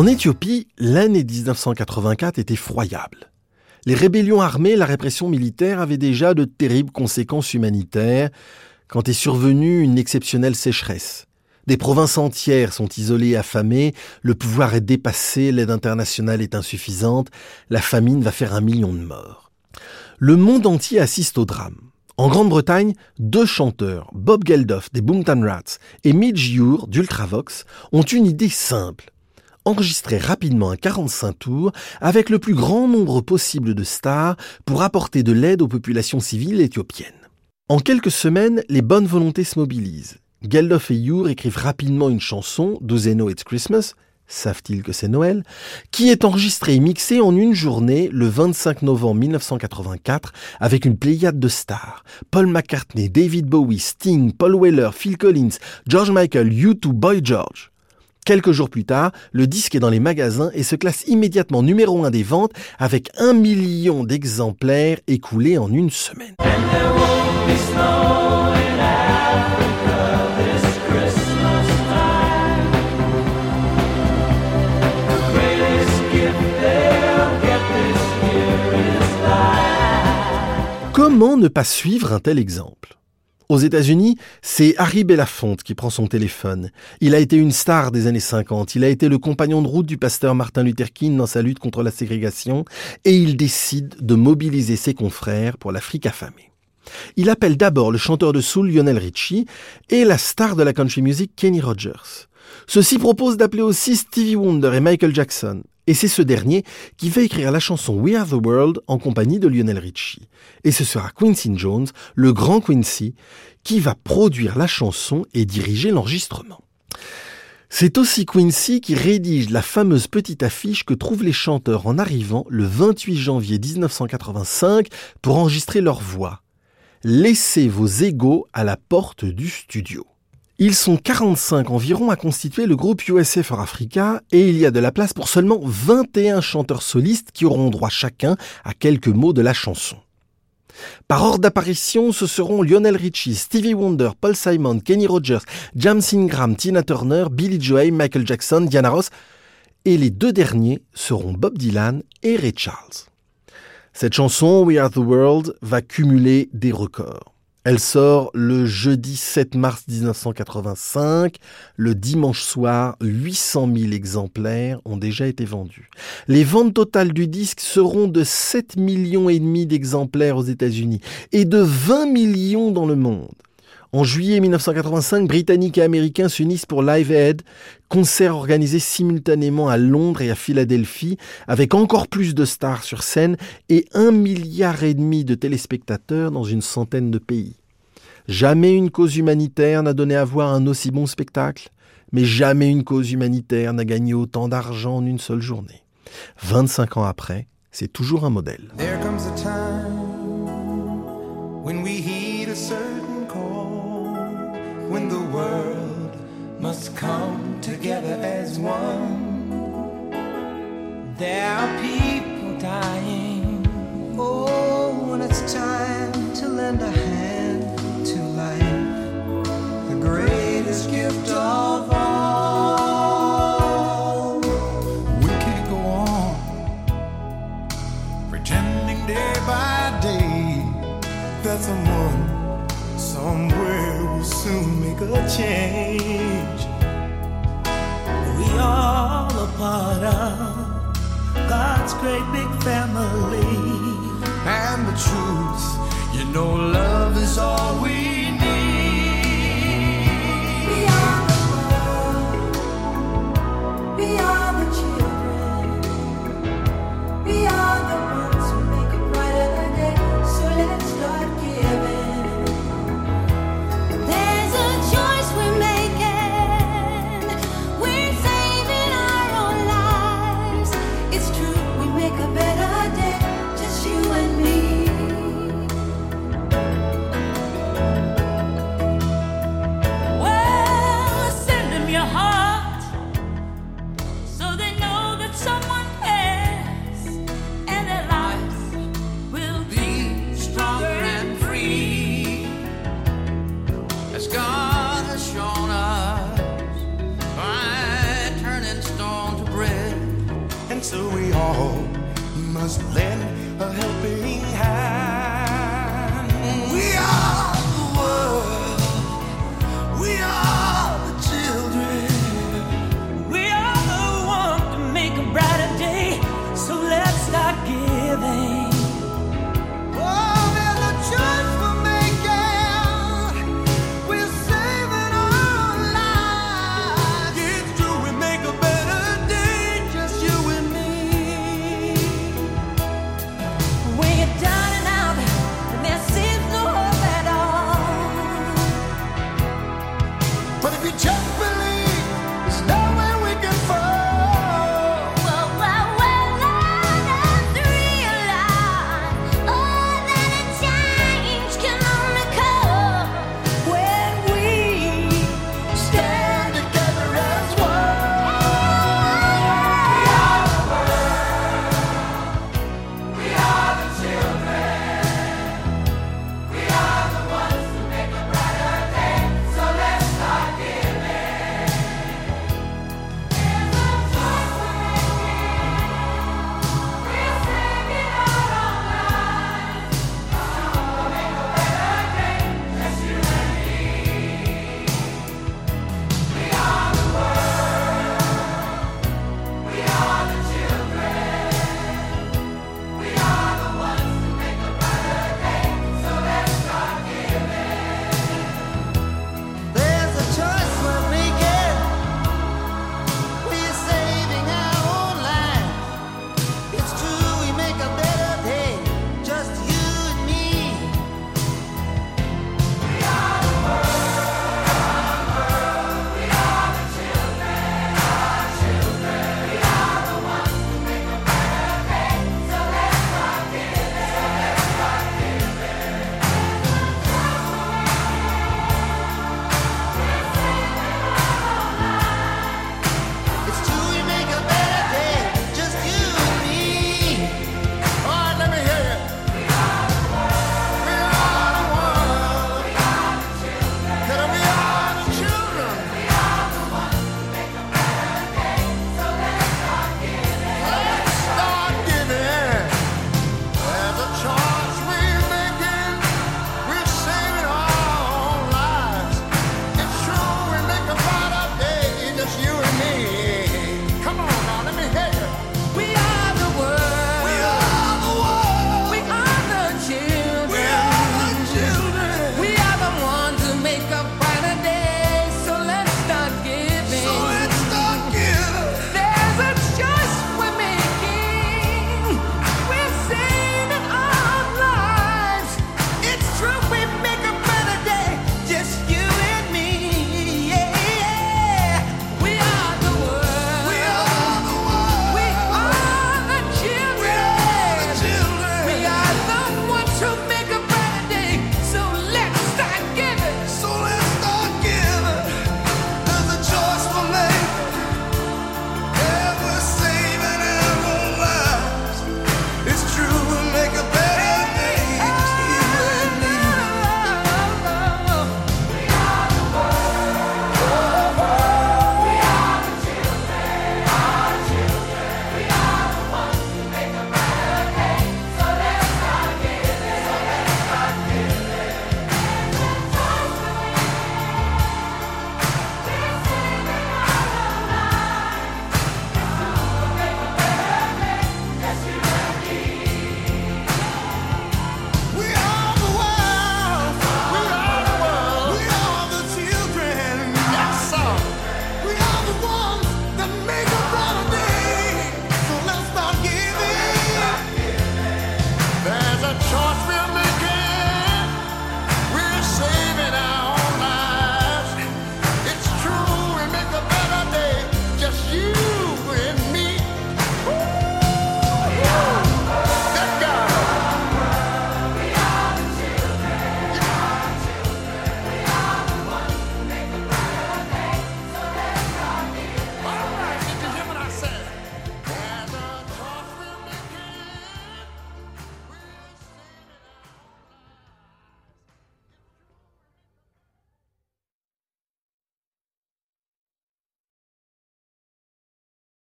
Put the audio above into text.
En Éthiopie, l'année 1984 est effroyable. Les rébellions armées, la répression militaire avaient déjà de terribles conséquences humanitaires quand est survenue une exceptionnelle sécheresse. Des provinces entières sont isolées et affamées, le pouvoir est dépassé, l'aide internationale est insuffisante, la famine va faire 1 million de morts. Le monde entier assiste au drame. En Grande-Bretagne, 2 chanteurs, Bob Geldof des Boomtown Rats et Midge Ure d'Ultravox, ont une idée simple. Enregistrer rapidement un 45 tours avec le plus grand nombre possible de stars pour apporter de l'aide aux populations civiles éthiopiennes. En quelques semaines, les bonnes volontés se mobilisent. Geldof et Ure écrivent rapidement une chanson, Do They Know It's Christmas, savent-ils que c'est Noël, qui est enregistrée et mixée en une journée le 25 novembre 1984 avec une pléiade de stars. Paul McCartney, David Bowie, Sting, Paul Weller, Phil Collins, George Michael, U2, Boy George. Quelques jours plus tard, le disque est dans les magasins et se classe immédiatement numéro 1 des ventes avec 1 million d'exemplaires écoulés en une semaine. Comment ne pas suivre un tel exemple ? Aux États-Unis, c'est Harry Belafonte qui prend son téléphone. Il a été une star des années 50. Il a été le compagnon de route du pasteur Martin Luther King dans sa lutte contre la ségrégation et il décide de mobiliser ses confrères pour l'Afrique affamée. Il appelle d'abord le chanteur de soul Lionel Richie et la star de la country music Kenny Rogers. Ceux-ci proposent d'appeler aussi Stevie Wonder et Michael Jackson. Et c'est ce dernier qui va écrire la chanson We Are the World en compagnie de Lionel Richie. Et ce sera Quincy Jones, le grand Quincy, qui va produire la chanson et diriger l'enregistrement. C'est aussi Quincy qui rédige la fameuse petite affiche que trouvent les chanteurs en arrivant le 28 janvier 1985 pour enregistrer leur voix. Laissez vos égos à la porte du studio. Ils sont 45 environ à constituer le groupe USA for Africa et il y a de la place pour seulement 21 chanteurs solistes qui auront droit chacun à quelques mots de la chanson. Par ordre d'apparition, ce seront Lionel Richie, Stevie Wonder, Paul Simon, Kenny Rogers, James Ingram, Tina Turner, Billy Joel, Michael Jackson, Diana Ross et les 2 derniers seront Bob Dylan et Ray Charles. Cette chanson, We Are the World, va cumuler des records. Elle sort le jeudi 7 mars 1985. Le dimanche soir, 800 000 exemplaires ont déjà été vendus. Les ventes totales du disque seront de 7,5 millions d'exemplaires aux États-Unis et de 20 millions dans le monde. En juillet 1985, Britanniques et Américains s'unissent pour Live Aid, concert organisé simultanément à Londres et à Philadelphie, avec encore plus de stars sur scène et 1,5 milliard de téléspectateurs dans une centaine de pays. Jamais une cause humanitaire n'a donné à voir un aussi bon spectacle, mais jamais une cause humanitaire n'a gagné autant d'argent en une seule journée. 25 ans après, c'est toujours un modèle. There comes a time when we heed a certain call, when the world must come together as one. There are people dying. Oh, when it's time to lend a hand to life, the greatest gift of all. We can't go on pretending day by day that someone somewhere will soon make a change. We all a part of God's great big family. And the truth, you know, love is all we need. We are the world. We are the children. We are the ones who make a brighter day. So let's start giving. There's a choice we're making. We're saving our own lives. It's true, we make a better day. Just you and me. Well, send them your heart so they know that someone cares and their lives will be stronger and free as God has shown us by turning stone to bread. so we all must lend a helping hand.